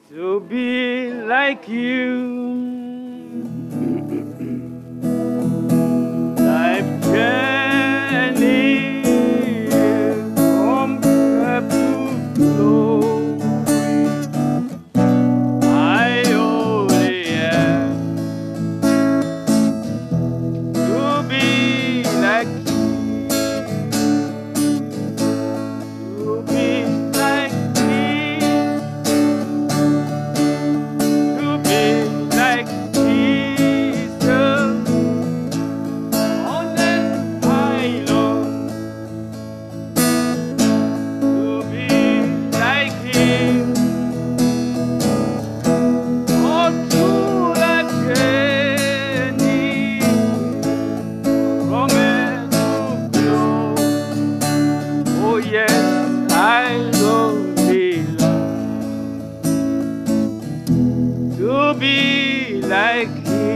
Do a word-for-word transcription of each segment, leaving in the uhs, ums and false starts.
to be like you. Life journey from earth to glory. I only am to be like you, to be like me, to be like Jesus. On that high Lord, to be like Him. All through that journey, from earth to glory. Oh yes, I only long to be like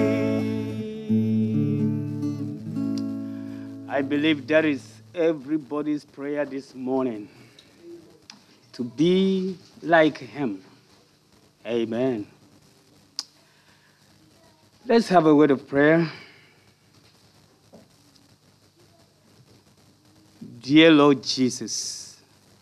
Him. I believe that is everybody's prayer this morning, to be like Him. Amen. Let's have a word of prayer. Dear Lord Jesus,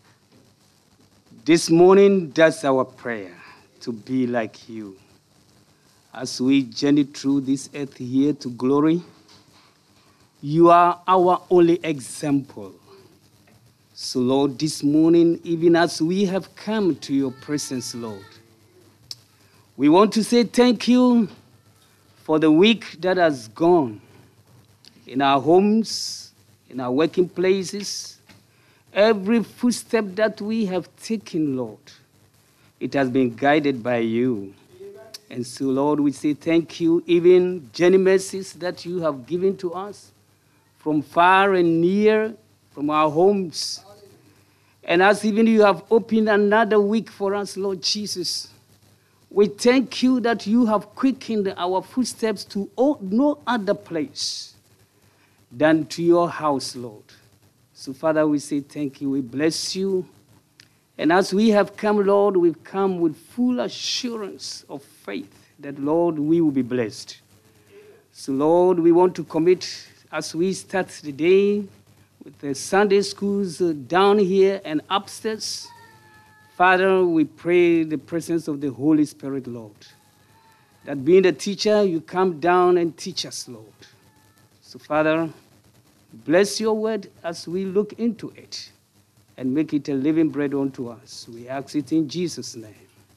this morning that's our prayer, to be like you. As we journey through this earth here to glory, you are our only example. So Lord, this morning, even as we have come to your presence, Lord, we want to say thank you for the week that has gone in our homes, in our working places, every footstep that we have taken, Lord, it has been guided by you. And so, Lord, we say thank you, even journey mercies that you have given to us from far and near, from our homes. And as even you have opened another week for us, Lord Jesus, we thank you that you have quickened our footsteps to no other place than to your house, Lord. So, Father, we say thank you. We bless you. And as we have come, Lord, we've come with full assurance of faith that, Lord, we will be blessed. So, Lord, we want to commit as we start the day with the Sunday schools down here and upstairs. Father, we pray the presence of the Holy Spirit, Lord, that being the teacher, you come down and teach us, Lord. So, Father, bless your word as we look into it and make it a living bread unto us. We ask it in Jesus' name.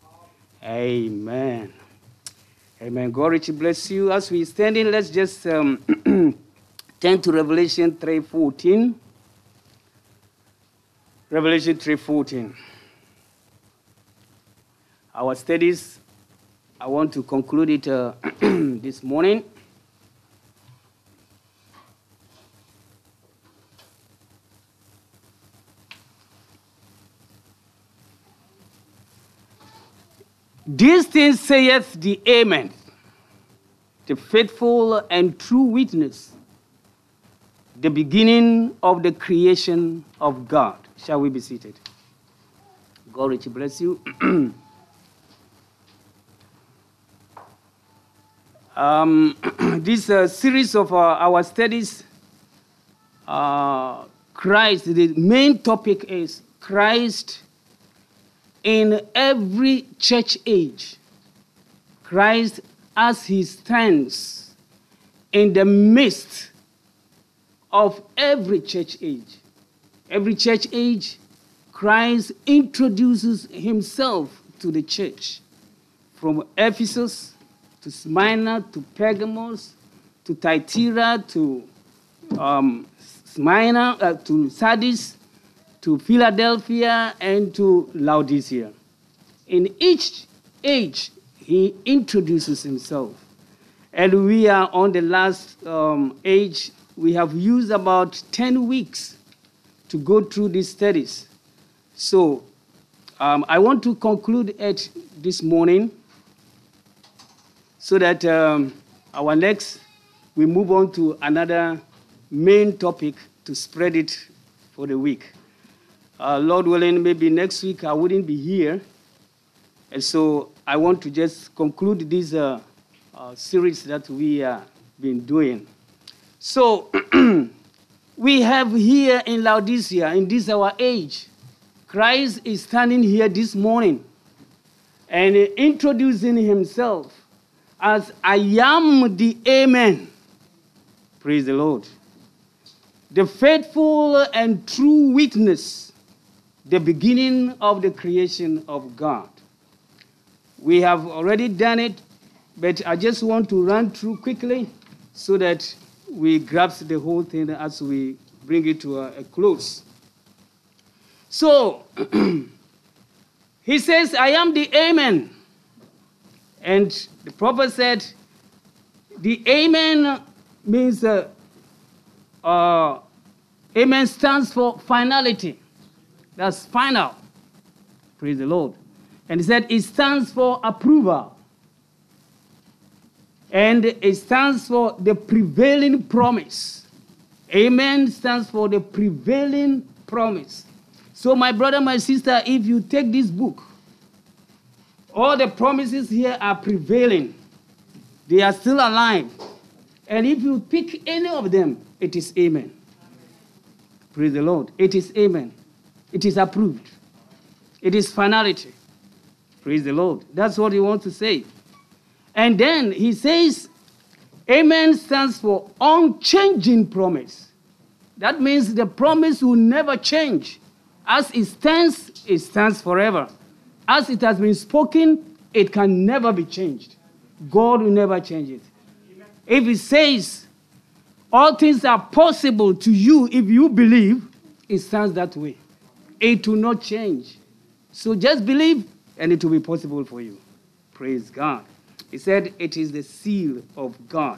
Amen. Amen. God richly bless you. As we stand in, let's just um, turn to Revelation three fourteen. Revelation three fourteen. Our studies, I want to conclude it uh, this morning. These things saith the Amen, the faithful and true witness, the beginning of the creation of God. Shall we be seated? God richly bless you. um, this uh, series of uh, our studies, uh, Christ, the main topic is Christ in every church age. Christ as he stands in the midst of every church age. Every church age, Christ introduces himself to the church. From Ephesus to Smyrna to Pergamos to Thyatira to um, Smyrna uh, to Sardis to Philadelphia and to Laodicea. In each age, he introduces himself. And we are on the last um, age. We have used about ten weeks to go through these studies. So um, I want to conclude it this morning so that um, our next, we move on to another main topic to spread it for the week. Uh, Lord willing, maybe next week I wouldn't be here. And so I want to just conclude this uh, uh, series that we have uh, been doing. So we have here in Laodicea, in this our age, Christ is standing here this morning and introducing himself as I am the Amen. Praise the Lord. The faithful and true witness, the beginning of the creation of God. We have already done it, but I just want to run through quickly so that we grasp the whole thing as we bring it to a, a close. So, he says, I am the Amen. And the prophet said, the Amen means, uh, uh, Amen stands for finality. That's final. Praise the Lord. And he said, it stands for approval. And it stands for the prevailing promise. Amen stands for the prevailing promise. So my brother, my sister, if you take this book, all the promises here are prevailing. They are still alive. And if you pick any of them, it is amen. Praise the Lord. It is amen. It is approved. It is finality. Praise the Lord. That's what he wants to say. And then he says, amen stands for unchanging promise. That means the promise will never change. As it stands, it stands forever. As it has been spoken, it can never be changed. God will never change it. Amen. If it says all things are possible to you if you believe, it stands that way. It will not change. So just believe and it will be possible for you. Praise God. He said it is the seal of God.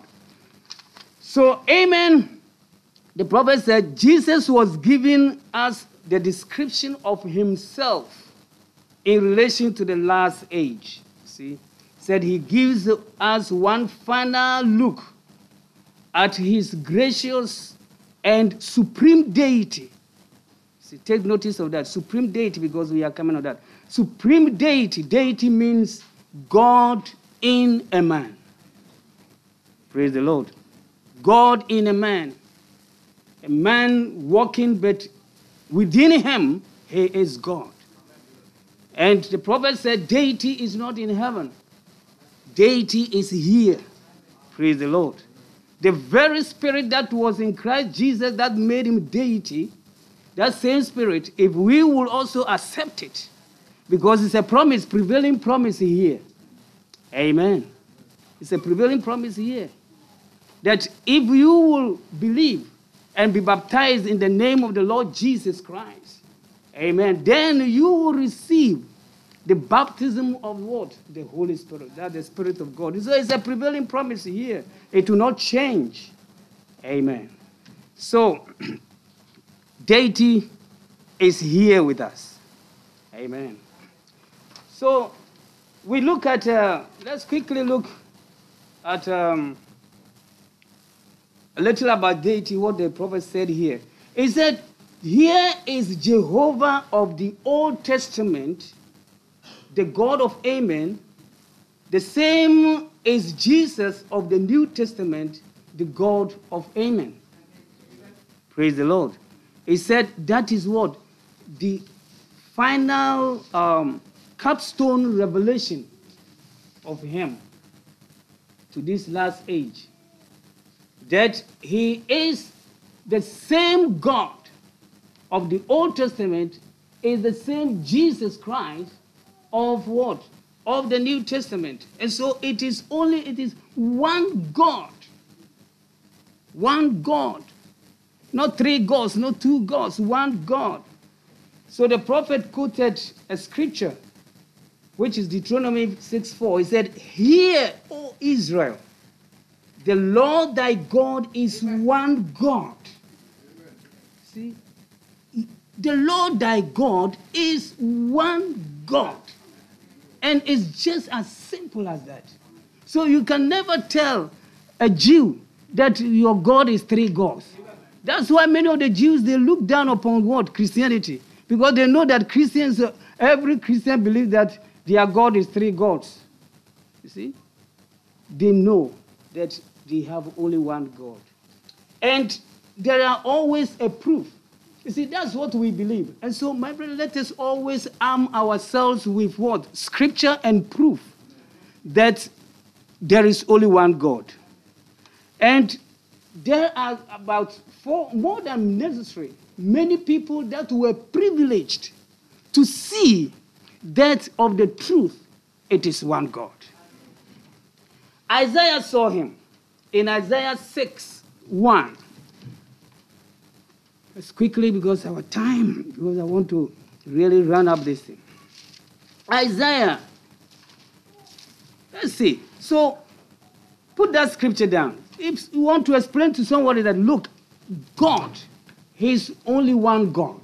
So, amen. The prophet said Jesus was giving us the description of himself in relation to the last age. See, said he gives us one final look at his gracious and supreme deity. See, take notice of that. Supreme deity, because we are coming on that. Supreme deity. Deity means God in a man. Praise the Lord. God in a man. A man walking, but within him, he is God. And the prophet said, deity is not in heaven. Deity is here. Praise the Lord. The very spirit that was in Christ Jesus that made him deity, that same spirit, if we will also accept it, because it's a promise, prevailing promise here. Amen. It's a prevailing promise here. That if you will believe and be baptized in the name of the Lord Jesus Christ, amen, then you will receive the baptism of what? The Holy Spirit. That's the Spirit of God. So it's a prevailing promise here. It will not change. Amen. So, deity is here with us. Amen. So, we look at, uh, let's quickly look at um, a little about deity, what the prophet said here. He said, here is Jehovah of the Old Testament, the God of Amen. The same is Jesus of the New Testament, the God of Amen. Praise the Lord. He said that is what? The final um, capstone revelation of him to this last age. That he is the same God of the Old Testament, is the same Jesus Christ of what? Of the New Testament. And so it is only, it is one God. One God. Not three gods, not two gods, one God. So the prophet quoted a scripture, which is Deuteronomy six four. He said, hear, O Israel, the Lord thy God is one God. See? The Lord thy God is one God. And it's just as simple as that. So you can never tell a Jew that your God is three gods. That's why many of the Jews, they look down upon what? Christianity. Because they know that Christians, every Christian believes that their God is three gods. You see? They know that they have only one God. And there are always a proof. You see, that's what we believe. And so, my brother, let us always arm ourselves with what? Scripture and proof that there is only one God. And there are about four, more than necessary, many people that were privileged to see that of the truth, it is one God. Isaiah saw him in Isaiah six, one. Let's quickly, because our time, because I want to really run up this thing. Isaiah, let's see. So, put that scripture down. If you want to explain to somebody that, look, God, He's only one God.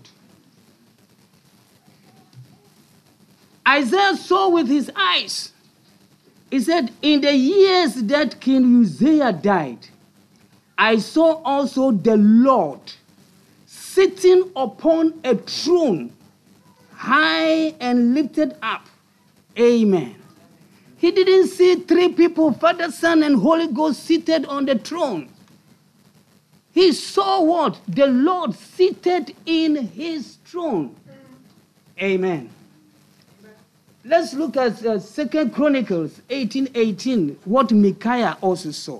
Isaiah saw with his eyes. He said, in the years that King Uzziah died, I saw also the Lord sitting upon a throne, high and lifted up. Amen. He didn't see three people, Father, Son, and Holy Ghost seated on the throne. He saw what? The Lord seated in his throne. Amen. Let's look at uh, Second Chronicles eighteen eighteen, what Micaiah also saw.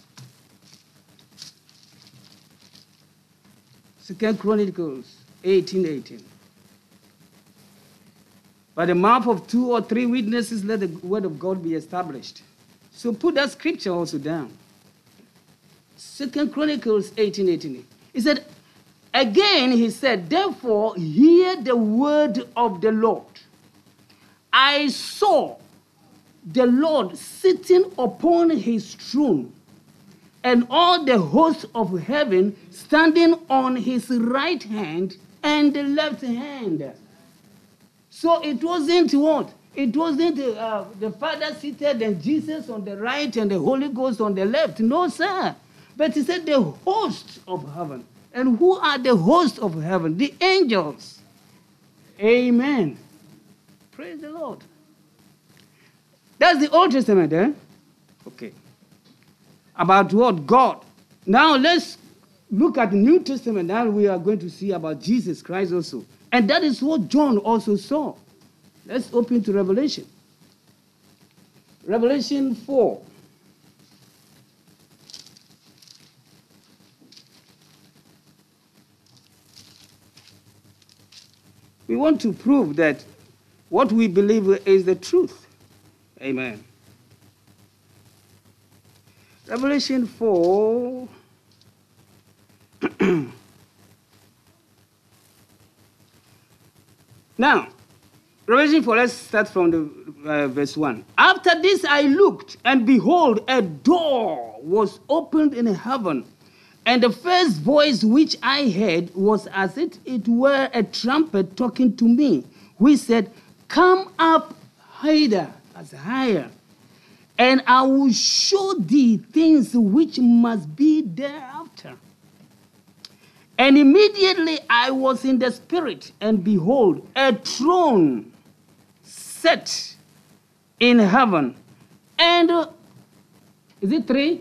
Second Chronicles eighteen eighteen. By the mouth of two or three witnesses, let the word of God be established. So put that scripture also down. Second Chronicles eighteen eighteen. He said, again he said, therefore hear the word of the Lord. I saw the Lord sitting upon his throne, and all the hosts of heaven standing on his right hand and the left hand. So it wasn't what? It wasn't uh, the Father seated and Jesus on the right and the Holy Ghost on the left. No, sir. But he said the hosts of heaven. And who are the hosts of heaven? The angels. Amen. Praise the Lord. That's the Old Testament, eh? Okay. About what? God. Now let's look at the New Testament. Now we are going to see about Jesus Christ also. And that is what John also saw. Let's open to Revelation. Revelation four. We want to prove that what we believe is the truth. Amen. Revelation four. Now, Revelation four, let's start from the uh, verse one. After this I looked, and behold, a door was opened in heaven. And the first voice which I heard was as it, it were a trumpet talking to me, which said, come up hither, as higher, and I will show thee things which must be thereafter. And immediately I was in the spirit, and behold, a throne set in heaven. And, uh, is it three?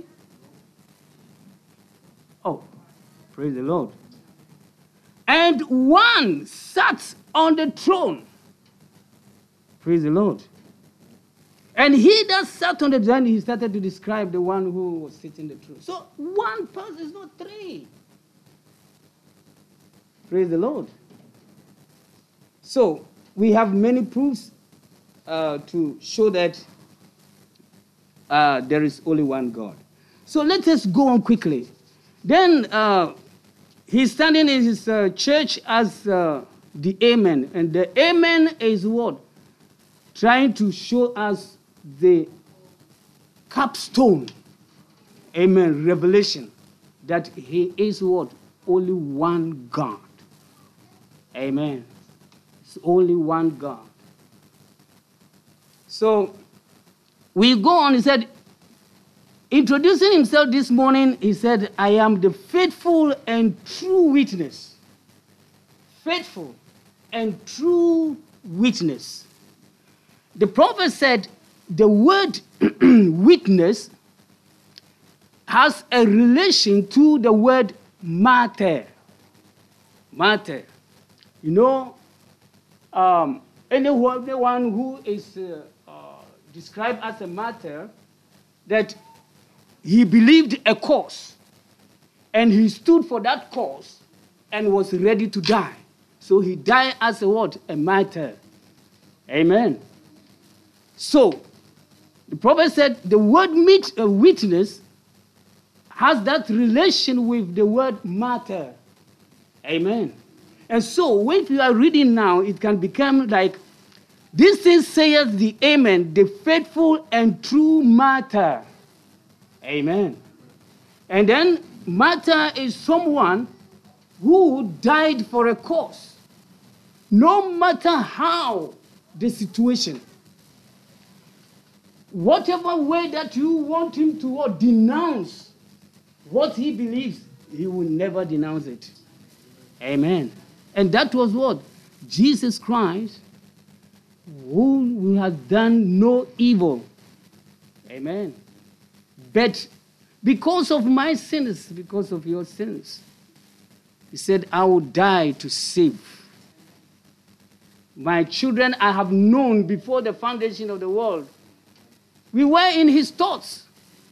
Oh, praise the Lord. And one sat on the throne. Praise the Lord. And he that sat on the throne, he started to describe the one who was sitting on the throne. So one person is not three. Praise the Lord. So we have many proofs uh, to show that uh, there is only one God. So let us go on quickly. Then uh, he's standing in his uh, church as uh, the Amen. And the Amen is what? Trying to show us the capstone. Amen. Revelation. That he is what? Only one God. Amen. It's only one God. So we go on. He said, introducing himself this morning, he said, I am the faithful and true witness. Faithful and true witness. The prophet said the word witness has a relation to the word martyr. Martyr. You know, um, anyone, anyone who is uh, uh, described as a martyr, that he believed a cause, and he stood for that cause and was ready to die. So he died as a what? A martyr. Amen. So, the prophet said the word meet, uh, witness has that relation with the word martyr. Amen. And so, when you are reading now, it can become like, this thing saith the Amen, the faithful and true martyr. Amen. And then, martyr is someone who died for a cause. No matter how the situation, whatever way that you want him to or denounce what he believes, he will never denounce it. Amen. And that was what? Jesus Christ, who has done no evil. Amen. But because of my sins, because of your sins, he said, I will die to save. My children I have known before the foundation of the world. We were in his thoughts.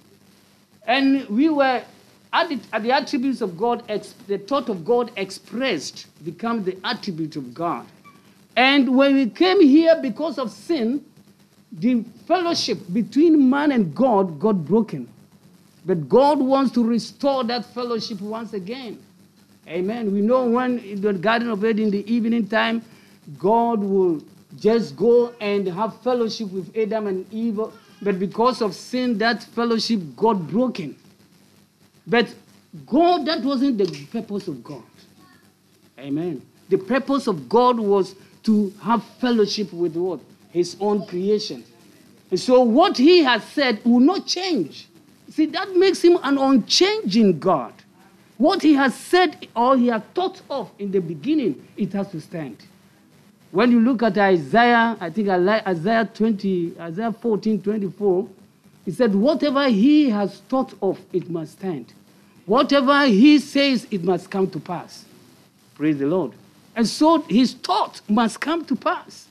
And we were at the, at the attributes of God, the thought of God expressed becomes the attribute of God. And when we came here because of sin, the fellowship between man and God got broken. But God wants to restore that fellowship once again. Amen. We know when in the Garden of Eden in the evening time, God will just go and have fellowship with Adam and Eve. But because of sin, that fellowship got broken. But God, that wasn't the purpose of God. Amen. The purpose of God was to have fellowship with what? His own creation. And so what he has said will not change. See, that makes him an unchanging God. What he has said or he has thought of in the beginning, it has to stand. When you look at Isaiah, I think Isaiah twenty, Isaiah fourteen, twenty-four, he said, whatever he has thought of, it must stand. Whatever he says, it must come to pass. Praise the Lord. And so his thought must come to pass.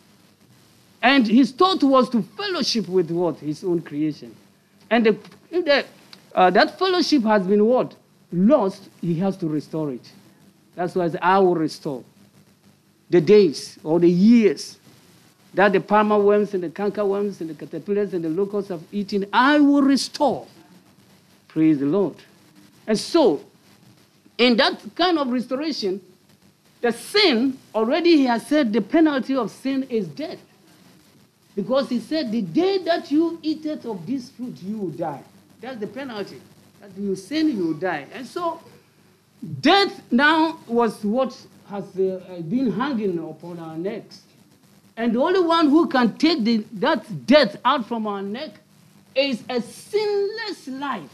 And his thought was to fellowship with what? His own creation. And the, if the, uh, that fellowship has been what? Lost, he has to restore it. That's why I will restore the days or the years that the palmer worms and the canker worms and the caterpillars and the locusts have eaten. I will restore. Praise the Lord. And so, in that kind of restoration, the sin, already he has said the penalty of sin is death. Because he said, the day that you eat it of this fruit, you will die. That's the penalty. That you sin, you will die. And so, death now was what has uh, been hanging upon our necks. And the only one who can take the, that death out from our neck is a sinless life.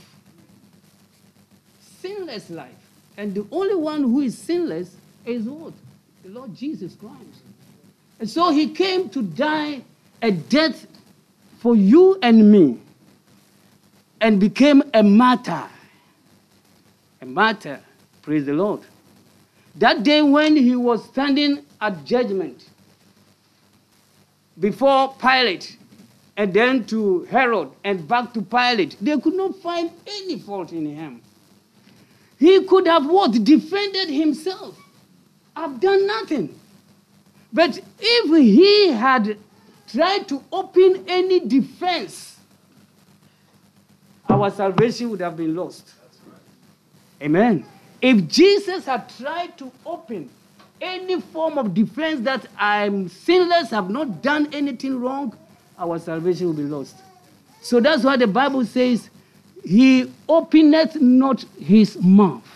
Sinless life. And the only one who is sinless is what? The Lord Jesus Christ. And so he came to die a death for you and me and became a martyr. A martyr. Praise the Lord. That day when he was standing at judgment before Pilate and then to Herod and back to Pilate, they could not find any fault in him. He could have what? Defended himself. I've done nothing. But if he had tried to open any defense, our salvation would have been lost. Amen. If Jesus had tried to open any form of defense that I'm sinless, have not done anything wrong, our salvation will be lost. So that's why the Bible says, he openeth not his mouth.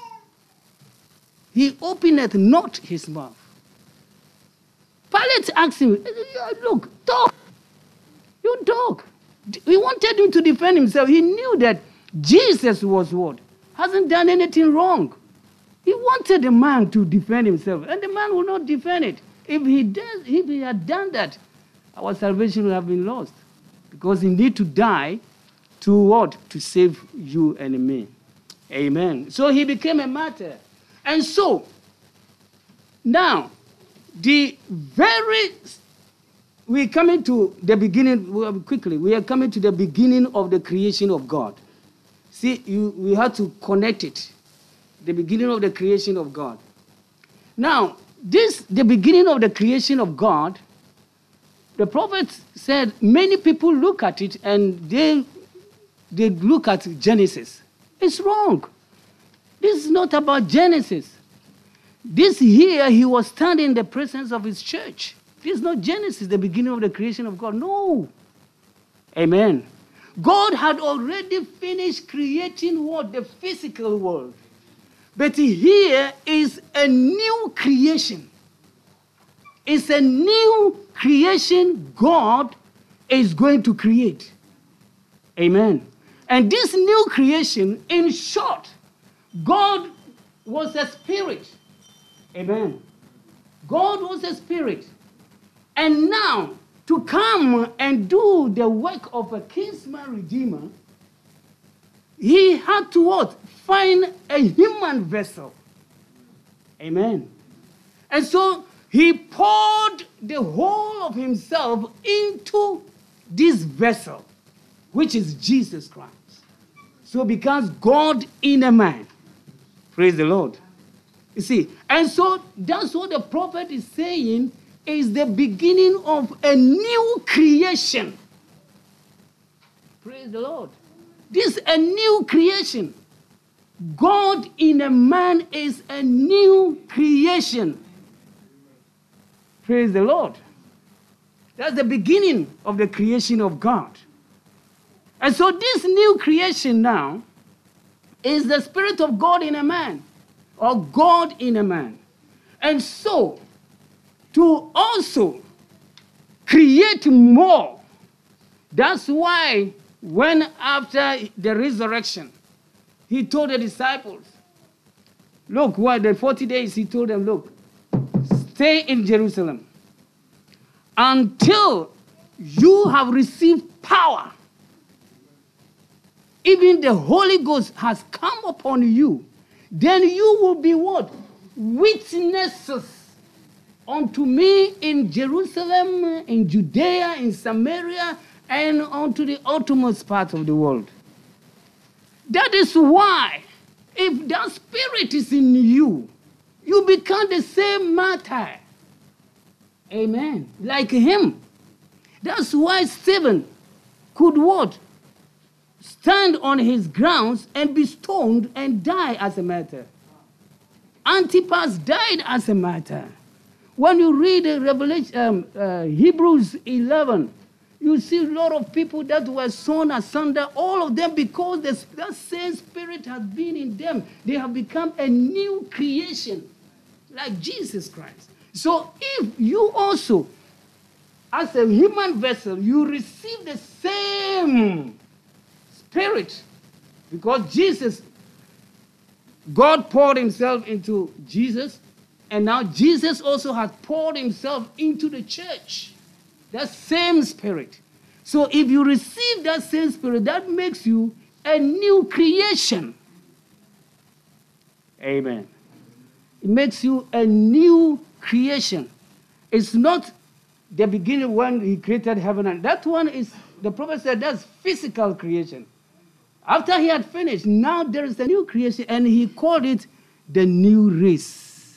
He openeth not his mouth. Pilate asked him, look, talk. You talk. He wanted him to defend himself. He knew that Jesus was what? Hasn't done anything wrong. He wanted the man to defend himself, and the man will not defend it. If he does, if he had done that, our salvation would have been lost. Because he need to die to what? To save you and me. Amen. So he became a martyr. And so, now, the very, we're coming to the beginning, quickly, we are coming to the beginning of the creation of God. See, you, we have to connect it. The beginning of the creation of God. Now, this, the beginning of the creation of God, the prophet said many people look at it and they, they look at Genesis. It's wrong. This is not about Genesis. This here, he was standing in the presence of his church. This is not Genesis, the beginning of the creation of God. No. Amen. God had already finished creating what? The physical world. But here is a new creation. It's a new creation God is going to create. Amen. And this new creation, in short, God was a spirit. Amen. God was a spirit. And now, to come and do the work of a kinsman redeemer, he had to what? Find a human vessel. Amen. And so he poured the whole of himself into this vessel, which is Jesus Christ. So becomes God in a man. Praise the Lord. You see, and so that's what the prophet is saying is the beginning of a new creation. Praise the Lord. This is a new creation. God in a man is a new creation. Praise the Lord. That's the beginning of the creation of God. And so this new creation now is the Spirit of God in a man, or God in a man. And so, to also create more, that's why when after the resurrection, he told the disciples, look, what the forty days, he told them, look, stay in Jerusalem until you have received power. Even the Holy Ghost has come upon you. Then you will be what? Witnesses unto me in Jerusalem, in Judea, in Samaria, and unto the uttermost part of the world. That is why, if that spirit is in you, you become the same martyr. Amen. Like him. That's why Stephen could what? Stand on his grounds and be stoned and die as a martyr. Antipas died as a martyr. When you read uh, Revelation, um, uh, Hebrews eleven, you see a lot of people that were sawn asunder, all of them because this, that same spirit has been in them. They have become a new creation, like Jesus Christ. So if you also, as a human vessel, you receive the same spirit, because Jesus, God poured himself into Jesus, and now Jesus also has poured himself into the church. That same spirit. So if you receive that same spirit, that makes you a new creation. Amen. It makes you a new creation. It's not the beginning when he created heaven and that one is, the prophet said, that's physical creation. After he had finished, now there is a new creation, and he called it the new race.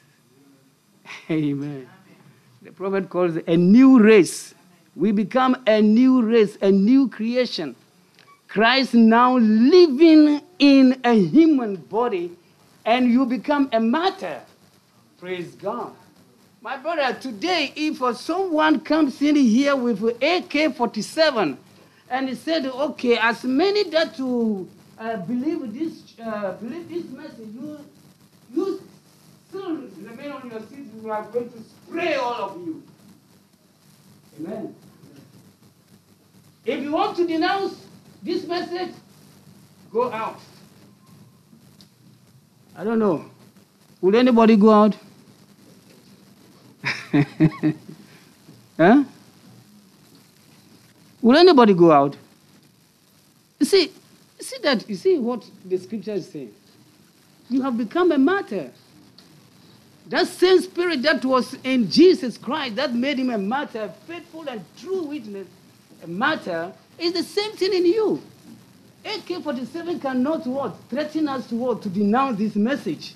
Amen. The prophet calls it a new race. We become a new race, a new creation. Christ now living in a human body, and you become a martyr. Praise God. My brother, today, if someone comes in here with A K forty-seven, and he said, okay, as many that you uh, believe this uh, believe this message, you, you still remain on your seat, we are going to spray all of you. Amen. If you want to denounce this message, go out. I don't know. Would anybody go out? Huh? Will anybody go out? You see, you see that, you see what the scripture is saying. You have become a martyr. That same spirit that was in Jesus Christ that made him a martyr, faithful and true witness, a martyr, is the same thing in you. A K forty-seven cannot what? Threaten us to what? To denounce this message.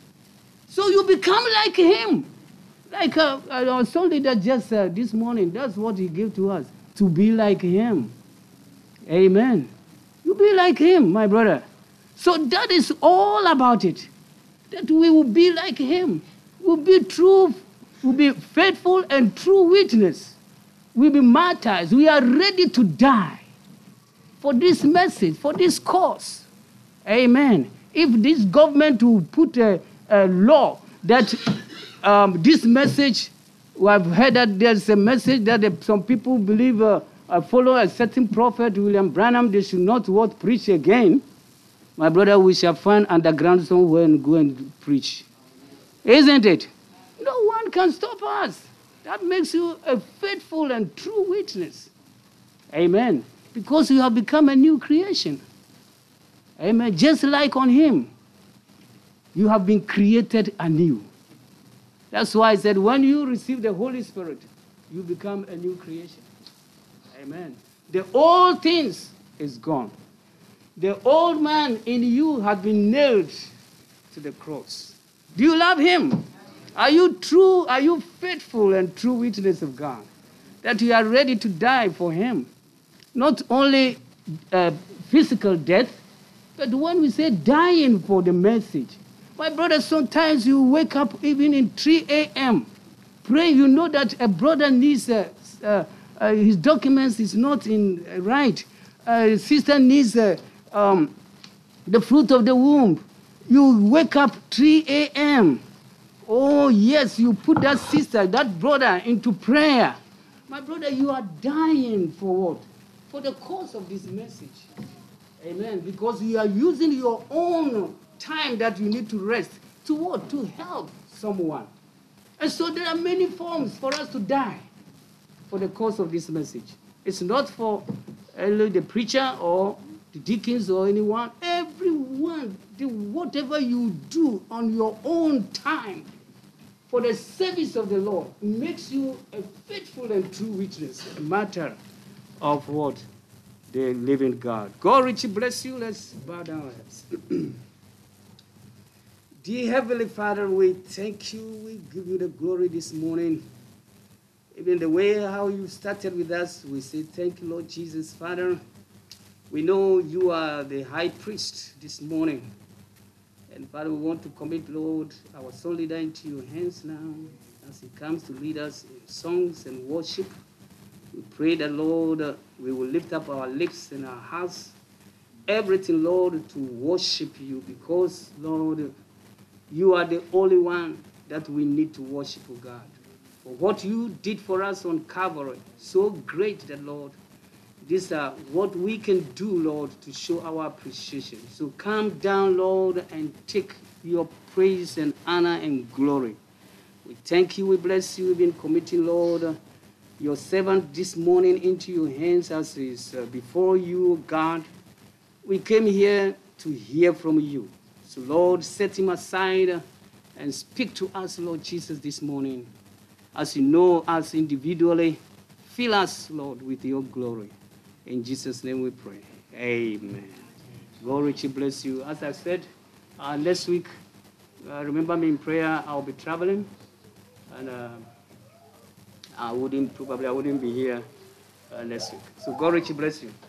So you become like him. Like uh, our soul leader just said this morning, that's what he gave to us, to be like him. Amen. You be like him, my brother. So that is all about it. That we will be like him. We'll be true, we'll be faithful and true witness. We'll be martyrs. We are ready to die for this message, for this cause. Amen. If this government will put a, a law that um, this message, I've heard that there's a message that uh, some people believe uh, uh, follow a certain prophet, William Branham, they should not what preach again. My brother, we shall find underground somewhere and go and preach. Isn't it? No one can stop us. That makes you a faithful and true witness. Amen. Because you have become a new creation. Amen. Just like on him, you have been created anew. That's why I said when you receive the Holy Spirit, you become a new creation. Amen. The old things is gone. The old man in you has been nailed to the cross. Do you love him? Are you true? Are you faithful and true witness of God? That you are ready to die for him. Not only uh, physical death, but when we say dying for the message. My brother, sometimes you wake up even in three a m praying. You know that a brother needs uh, uh, uh, his documents is not in uh, right. Uh, sister needs uh, um, the fruit of the womb. You wake up three a m Oh, yes, you put that sister, that brother into prayer. My brother, you are dying for what? For the cause of this message. Amen. Because you are using your own time that you need to rest to what? To help someone. And so there are many forms for us to die for the cause of this message. It's not for only the preacher or the deacons or anyone. Everyone, the, whatever you do on your own time for the service of the Lord makes you a faithful and true witness, a matter of what? The living God. God richly bless you. Let's bow down our heads. Dear Heavenly Father, we thank you. We give you the glory this morning. Even the way how you started with us, we say thank you, Lord Jesus. Father, we know you are the high priest this morning. And Father, we want to commit, Lord, our soul leader into your hands now as he comes to lead us in songs and worship. We pray that, Lord, uh, we will lift up our lips and our hearts, everything, Lord, to worship you because, Lord, you are the only one that we need to worship, oh God. For what you did for us on Calvary, so great that, Lord, these are what we can do, Lord, to show our appreciation. So come down, Lord, and take your praise and honor and glory. We thank you, we bless you. We've been committing, Lord, your servant this morning into your hands as is uh, before you, God. We came here to hear from you. So, Lord, set him aside and speak to us, Lord Jesus, this morning. As you know us individually, fill us, Lord, with your glory. In Jesus' name we pray. Amen. God richly bless you. As I said, uh, next week, uh, remember me in prayer. I'll be traveling. And uh, I wouldn't, probably I wouldn't be here uh, next week. So God richly bless you.